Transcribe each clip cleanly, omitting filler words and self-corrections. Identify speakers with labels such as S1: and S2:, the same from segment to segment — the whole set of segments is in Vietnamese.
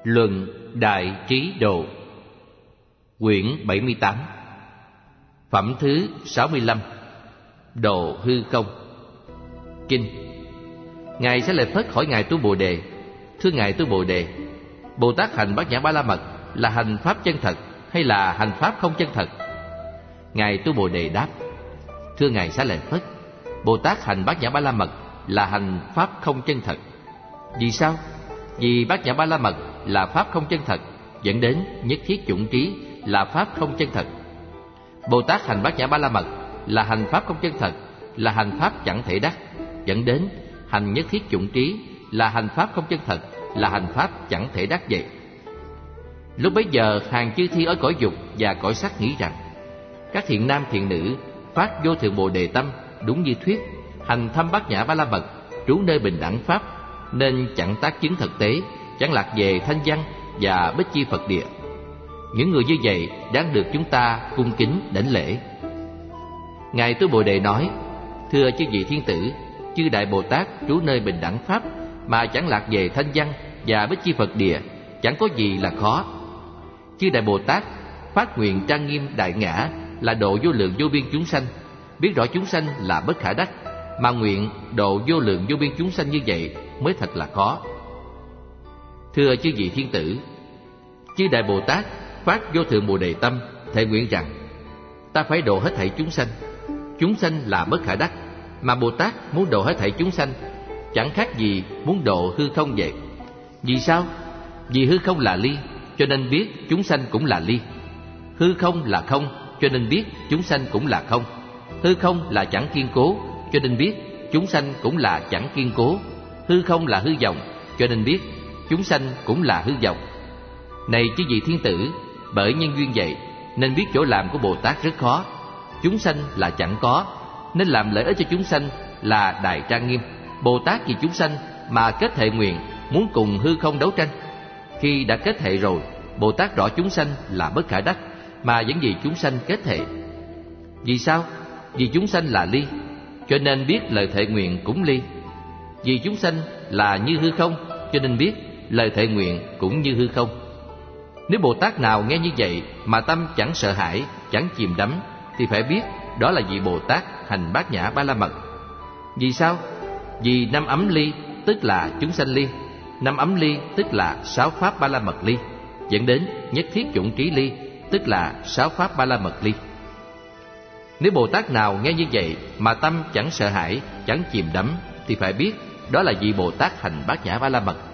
S1: Luận Đại Trí Độ, quyển 78, phẩm thứ 65, Độ hư không. Kinh. Ngài Xá Lợi Phất hỏi Ngài Tu Bồ Đề: Thưa Ngài Tu Bồ Đề, Bồ Tát hành Bát Nhã Ba La Mật là hành pháp chân thật hay là hành pháp không chân thật? Ngài Tu Bồ Đề đáp: Thưa Ngài Xá Lợi Phất, Bồ Tát hành Bát Nhã Ba La Mật là hành pháp không chân thật. Vì sao? Vì Bát Nhã Ba La Mật là pháp không chân thật, dẫn đến nhất thiết chủng trí là pháp không chân thật. Bồ Tát hành Bát Nhã Ba La Mật là hành pháp không chân thật, là hành pháp chẳng thể đắc, dẫn đến hành nhất thiết chủng trí là hành pháp không chân thật, là hành pháp chẳng thể đắc vậy. Lúc bấy giờ, hàng chư thiên ở cõi dục và cõi sắc nghĩ rằng các thiện nam thiện nữ phát vô thượng Bồ Đề tâm, đúng như thuyết, hành thâm Bát Nhã Ba La Mật, trú nơi bình đẳng pháp, nên chẳng tác chứng thực tế, chẳng lạc về thanh văn và bích chi Phật địa. Những người như vậy đáng được chúng ta cung kính đảnh lễ. Ngài Tu Bồ Đề nói: Thưa chư vị thiên tử, chư Đại Bồ Tát trú nơi bình đẳng pháp mà chẳng lạc về thanh văn và bích chi Phật địa, chẳng có gì là khó. Chư Đại Bồ Tát phát nguyện trang nghiêm đại ngã là độ vô lượng vô biên chúng sanh, biết rõ chúng sanh là bất khả đắc, mà nguyện độ vô lượng vô biên chúng sanh như vậy mới thật là khó. Thưa chư vị thiên tử, chư Đại Bồ Tát phát vô thượng Bồ Đề tâm, thệ nguyện rằng ta phải độ hết thảy chúng sanh. Chúng sanh là bất khả đắc, mà Bồ Tát muốn độ hết thảy chúng sanh, chẳng khác gì muốn độ hư không vậy. Vì sao? Vì hư không là ly, cho nên biết chúng sanh cũng là ly. Hư không là không, cho nên biết chúng sanh cũng là không. Hư không là chẳng kiên cố, cho nên biết chúng sanh cũng là chẳng kiên cố. Hư không là hư vọng, cho nên biết chúng sanh cũng là hư vọng. Này chư vị thiên tử, bởi nhân duyên vậy nên biết chỗ làm của Bồ Tát rất khó. Chúng sanh là chẳng có, nên làm lợi ích cho chúng sanh là đại trang nghiêm. Bồ Tát vì chúng sanh mà kết thệ nguyện, muốn cùng hư không đấu tranh. Khi đã kết thệ rồi, Bồ Tát rõ chúng sanh là bất khả đắc, mà vẫn vì chúng sanh kết thệ. Vì sao? Vì chúng sanh là ly, cho nên biết lời thệ nguyện cũng ly. Vì chúng sanh là như hư không, cho nên biết lời thệ nguyện cũng như hư không. Nếu Bồ Tát nào nghe như vậy mà tâm chẳng sợ hãi, chẳng chìm đắm, thì phải biết đó là vị Bồ Tát hành Bát Nhã Ba La Mật. Vì sao? Vì năm ấm ly tức là chúng sanh ly, năm ấm ly tức là sáu pháp Ba La Mật ly, dẫn đến nhất thiết chủng trí ly, tức là sáu pháp Ba La Mật ly. Nếu Bồ Tát nào nghe như vậy mà tâm chẳng sợ hãi, chẳng chìm đắm, thì phải biết đó là vị Bồ Tát hành Bát Nhã Ba La Mật.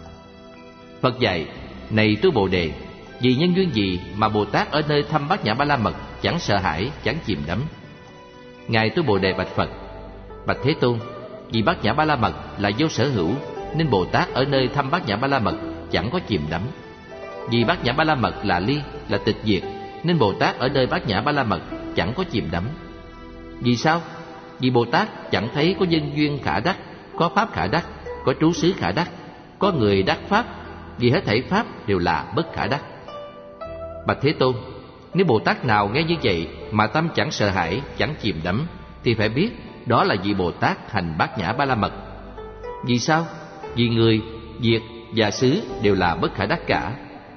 S1: Phật dạy: Này Tu Bồ Đề, vì nhân duyên gì mà Bồ Tát ở nơi thâm Bát Nhã Ba La Mật chẳng sợ hãi, chẳng chìm đắm? Ngài Tu Bồ Đề bạch Phật: Bạch Thế Tôn, vì Bát Nhã Ba La Mật là vô sở hữu, nên Bồ Tát ở nơi thâm Bát Nhã Ba La Mật chẳng có chìm đắm. Vì Bát Nhã Ba La Mật là ly, là tịch diệt, nên Bồ Tát ở nơi Bát Nhã Ba La Mật chẳng có chìm đắm. Vì sao? Vì Bồ Tát chẳng thấy có nhân duyên khả đắc, có pháp khả đắc, có trú xứ khả đắc, có người đắc pháp, vì hết thảy pháp đều là bất khả đắc. Bạch Thế Tôn, nếu Bồ Tát nào nghe như vậy mà tâm chẳng sợ hãi, chẳng chìm đắm, thì phải biết đó là vị Bồ Tát hành Bát Nhã Ba La Mật. Vì sao? Vì người, việc và xứ đều là bất khả đắc cả.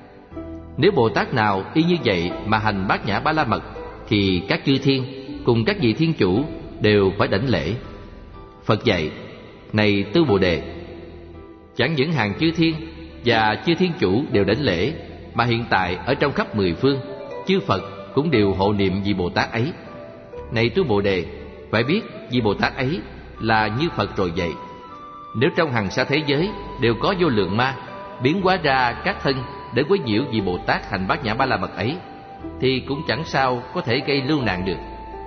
S1: Nếu Bồ Tát nào y như vậy mà hành Bát Nhã Ba La Mật, thì các chư thiên cùng các vị thiên chủ đều phải đảnh lễ. Phật dạy: Này Tu Bồ Đề, chẳng những hàng chư thiên và chư thiên chủ đều đảnh lễ, mà hiện tại ở trong khắp mười phương, chư Phật cũng đều hộ niệm vị Bồ Tát ấy. Này Tu Bồ Đề, phải biết vị Bồ Tát ấy là như Phật rồi vậy. Nếu trong hằng sa thế giới đều có vô lượng ma biến hóa ra các thân để quấy nhiễu vị Bồ Tát hành Bát Nhã Ba La Mật ấy, thì cũng chẳng sao có thể gây lưu nạn được.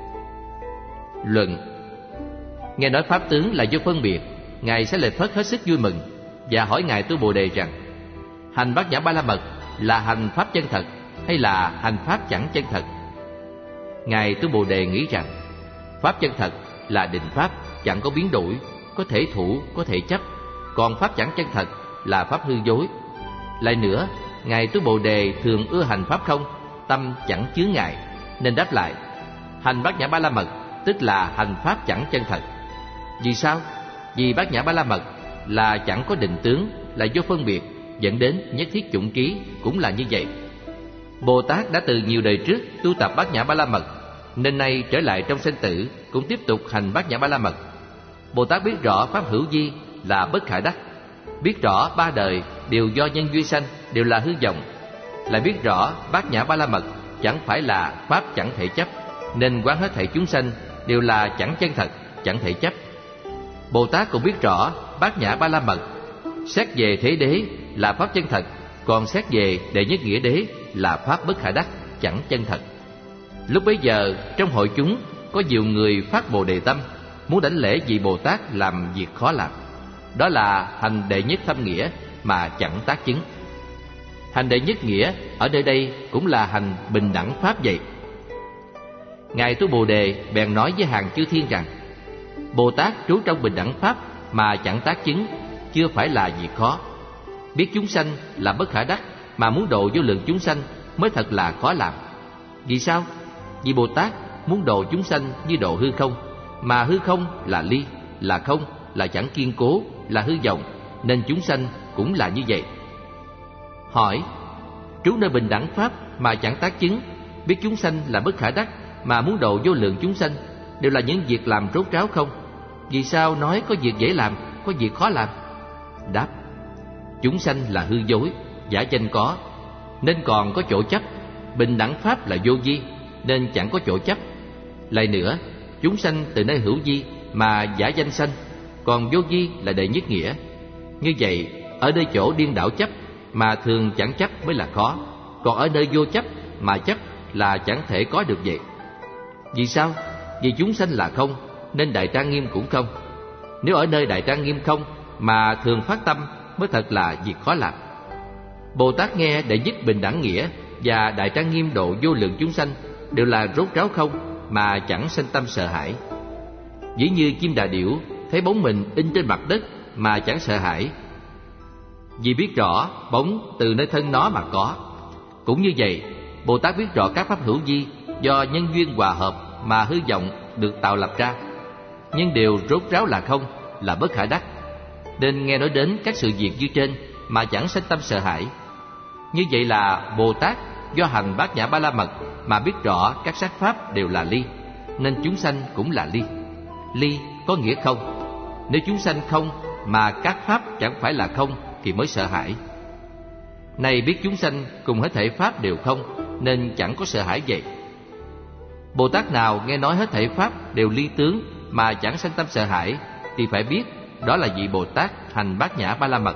S1: Luận. Nghe nói pháp tướng là vô phân biệt, Ngài Xá Lợi Phất hết sức vui mừng và hỏi Ngài Tu Bồ Đề rằng: Hành Bát Nhã Ba La Mật là hành pháp chân thật hay là hành pháp chẳng chân thật? Ngài Tu Bồ Đề nghĩ rằng pháp chân thật là định pháp, chẳng có biến đổi, có thể thủ, có thể chấp, còn pháp chẳng chân thật là pháp hư dối. Lại nữa, Ngài Tu Bồ Đề thường ưa hành pháp không, tâm chẳng chướng ngại, nên đáp lại: Hành Bát Nhã Ba La Mật tức là hành pháp chẳng chân thật. Vì sao? Vì Bát Nhã Ba La Mật là chẳng có định tướng, là vô phân biệt, dẫn đến nhất thiết chủng trí cũng là như vậy. Bồ Tát đã từ nhiều đời trước tu tập Bát Nhã Ba La Mật, nên nay trở lại trong sinh tử cũng tiếp tục hành Bát Nhã Ba La Mật. Bồ Tát biết rõ pháp hữu vi là bất khả đắc, biết rõ ba đời đều do nhân duyên sanh, đều là hư vọng, lại biết rõ Bát Nhã Ba La Mật chẳng phải là pháp chẳng thể chấp, nên quán hết thảy chúng sanh đều là chẳng chân thật, chẳng thể chấp. Bồ Tát cũng biết rõ Bát Nhã Ba La Mật xét về thế đế là pháp chân thật, còn xét về đệ nhất nghĩa đế là pháp bất khả đắc, chẳng chân thật. Lúc bấy giờ trong hội chúng có nhiều người phát Bồ Đề tâm, muốn đảnh lễ vị Bồ Tát làm việc khó làm. Đó là hành đệ nhất thâm nghĩa mà chẳng tác chứng. Hành đệ nhất nghĩa ở nơi đây cũng là hành bình đẳng pháp vậy. Ngài Tu Bồ Đề bèn nói với hàng chư thiên rằng: Bồ Tát trú trong bình đẳng pháp mà chẳng tác chứng, chưa phải là việc khó. Biết chúng sanh là bất khả đắc mà muốn độ vô lượng chúng sanh mới thật là khó làm. Vì sao? Vì Bồ Tát muốn độ chúng sanh như độ hư không, mà hư không là ly, là không, là chẳng kiên cố, là hư vọng, nên chúng sanh cũng là như vậy. Hỏi: trú nơi bình đẳng pháp mà chẳng tác chứng, biết chúng sanh là bất khả đắc mà muốn độ vô lượng chúng sanh, đều là những việc làm rốt ráo không? Vì sao nói có việc dễ làm, có việc khó làm? Đáp: chúng sanh là hư dối, giả danh có, nên còn có chỗ chấp. Bình đẳng pháp là vô vi, nên chẳng có chỗ chấp. Lại nữa, chúng sanh từ nơi hữu vi mà giả danh sanh, còn vô vi là đệ nhất nghĩa. Như vậy, ở nơi chỗ điên đảo chấp mà thường chẳng chấp mới là khó, còn ở nơi vô chấp mà chấp là chẳng thể có được vậy. Vì sao? Vì chúng sanh là không, nên Đại Trang Nghiêm cũng không. Nếu ở nơi Đại Trang Nghiêm không mà thường phát tâm mới thật là việc khó làm. Bồ Tát nghe đệ nhất bình đẳng nghĩa và Đại Trang Nghiêm độ vô lượng chúng sanh đều là rốt ráo không mà chẳng sanh tâm sợ hãi. Ví như chim đà điểu thấy bóng mình in trên mặt đất mà chẳng sợ hãi, vì biết rõ bóng từ nơi thân nó mà có. Cũng như vậy, Bồ Tát biết rõ các pháp hữu vi do nhân duyên hòa hợp mà hư vọng được tạo lập ra, nhưng đều rốt ráo là không, là bất khả đắc, nên nghe nói đến các sự việc như trên mà chẳng sanh tâm sợ hãi. Như vậy là Bồ Tát do hành Bát Nhã Ba La Mật mà biết rõ các sắc pháp đều là ly, nên chúng sanh cũng là ly. Ly có nghĩa không. Nếu chúng sanh không mà các pháp chẳng phải là không thì mới sợ hãi. Này biết chúng sanh cùng hết thảy pháp đều không, nên chẳng có sợ hãi vậy. Bồ Tát nào nghe nói hết thảy pháp đều ly tướng mà chẳng sanh tâm sợ hãi thì phải biết đó là vị Bồ Tát hành Bát Nhã Ba La Mật.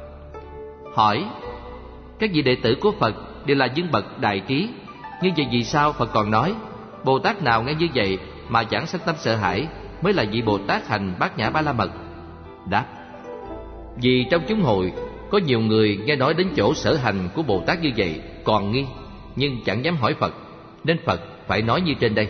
S1: Hỏi: các vị đệ tử của Phật đều là những bậc đại trí, như vậy vì sao Phật còn nói Bồ Tát nào nghe như vậy mà chẳng sanh tâm sợ hãi mới là vị Bồ Tát hành Bát Nhã Ba La Mật? Đáp: vì trong chúng hội có nhiều người nghe nói đến chỗ sở hành của Bồ Tát như vậy còn nghi, nhưng chẳng dám hỏi Phật, nên Phật phải nói như trên đây.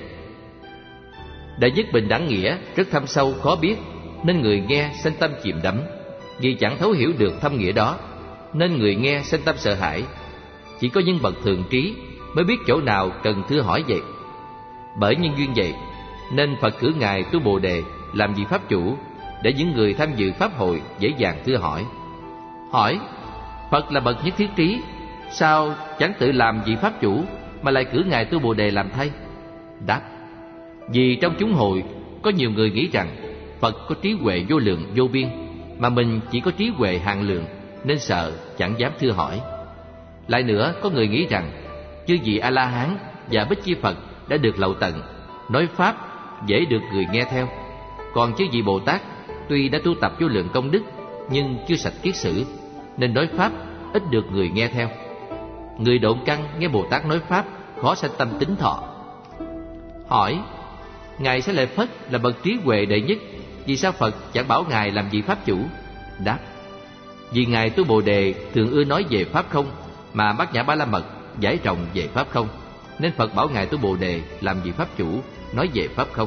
S1: Đệ nhất bình đẳng nghĩa rất thâm sâu khó biết, nên người nghe sanh tâm chìm đắm. Vì chẳng thấu hiểu được thâm nghĩa đó, nên người nghe sanh tâm sợ hãi. Chỉ có những bậc thường trí mới biết chỗ nào cần thưa hỏi vậy. Bởi nhân duyên vậy, nên Phật cử Ngài Tu Bồ Đề làm vị pháp chủ, để những người tham dự pháp hội dễ dàng thưa hỏi. Hỏi: Phật là bậc nhất thiết trí, sao chẳng tự làm vị pháp chủ mà lại cử Ngài Tu Bồ Đề làm thay? Đáp: vì trong chúng hội có nhiều người nghĩ rằng Phật có trí huệ vô lượng vô biên, mà mình chỉ có trí huệ hạn lượng, nên sợ chẳng dám thưa hỏi. Lại nữa, có người nghĩ rằng chư vị A-la-hán và Bích Chi Phật đã được lậu tận, nói pháp dễ được người nghe theo. Còn chư vị Bồ Tát tuy đã tu tập vô lượng công đức, nhưng chưa sạch kiết sử, nên nói pháp ít được người nghe theo. Người độn căn nghe Bồ Tát nói pháp khó sanh tâm tín thọ. Hỏi: Ngài Xá Lợi Phất là bậc trí huệ đệ nhất, vì sao Phật chẳng bảo Ngài làm vị pháp chủ? Đáp: vì Ngài Tu Bồ Đề thường ưa nói về pháp không, mà Bát Nhã Ba La Mật giải rộng về pháp không, nên Phật bảo Ngài Tu Bồ Đề làm vị pháp chủ, nói về pháp không.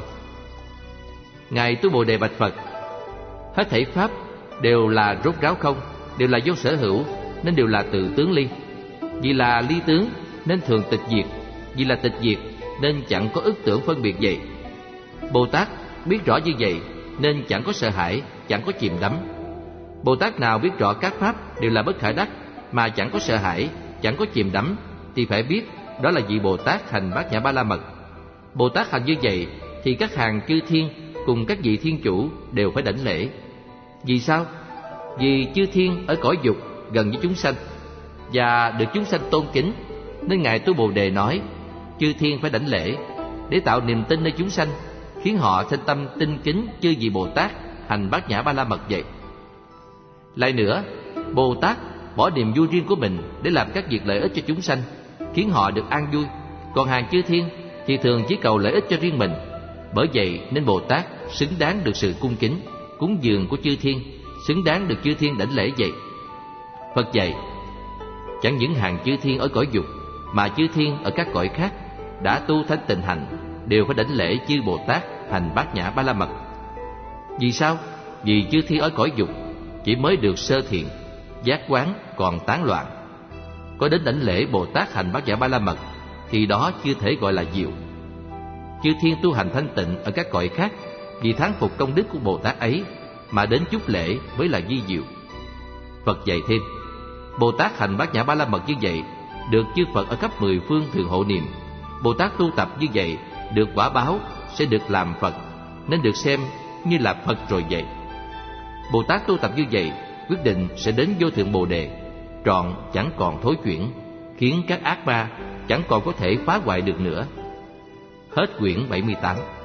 S1: Ngài Tu Bồ Đề bạch Phật: hết thảy pháp đều là rốt ráo không, đều là vô sở hữu, nên đều là tự tướng ly. Vì là ly tướng nên thường tịch diệt, vì là tịch diệt nên chẳng có ức tưởng phân biệt vậy. Bồ Tát biết rõ như vậy nên chẳng có sợ hãi, chẳng có chìm đắm. Bồ Tát nào biết rõ các pháp đều là bất khả đắc mà chẳng có sợ hãi, chẳng có chìm đắm, thì phải biết đó là vị Bồ Tát hành Bát Nhã Ba La Mật. Bồ Tát hành như vậy thì các hàng chư thiên cùng các vị thiên chủ đều phải đảnh lễ. Vì sao? Vì chư thiên ở cõi dục gần với chúng sanh và được chúng sanh tôn kính, nên Ngài Tu Bồ Đề nói chư thiên phải đảnh lễ để tạo niềm tin nơi chúng sanh, khiến họ sinh tâm tinh kính chư vị Bồ Tát hành Bát Nhã Ba La Mật vậy. Lại nữa, Bồ Tát bỏ niềm vui riêng của mình để làm các việc lợi ích cho chúng sanh, khiến họ được an vui. Còn hàng chư thiên thì thường chỉ cầu lợi ích cho riêng mình. Bởi vậy nên Bồ Tát xứng đáng được sự cung kính, cúng dường của chư thiên, xứng đáng được chư thiên đảnh lễ vậy. Phật dạy, chẳng những hàng chư thiên ở cõi dục, mà chư thiên ở các cõi khác đã tu thanh tịnh hành đều phải đảnh lễ chư Bồ Tát hành Bát Nhã Ba La Mật. Vì sao? Vì chư thiên ở cõi dục chỉ mới được sơ thiện, giác quán còn tán loạn. Có đến đảnh lễ Bồ Tát hành Bát Nhã Ba La Mật thì đó chưa thể gọi là diệu. Chư thiên tu hành thanh tịnh ở các cõi khác vì thán phục công đức của Bồ Tát ấy mà đến chúc lễ mới là vi diệu. Phật dạy thêm, Bồ Tát hành Bát Nhã Ba La Mật như vậy được chư Phật ở khắp mười phương thường hộ niệm. Bồ Tát tu tập như vậy được quả báo sẽ được làm Phật, nên được xem như là Phật rồi vậy. Bồ Tát tu tập như vậy quyết định sẽ đến vô thượng Bồ Đề, trọn chẳng còn thối chuyển, khiến các ác ma chẳng còn có thể phá hoại được nữa. Hết quyển 78.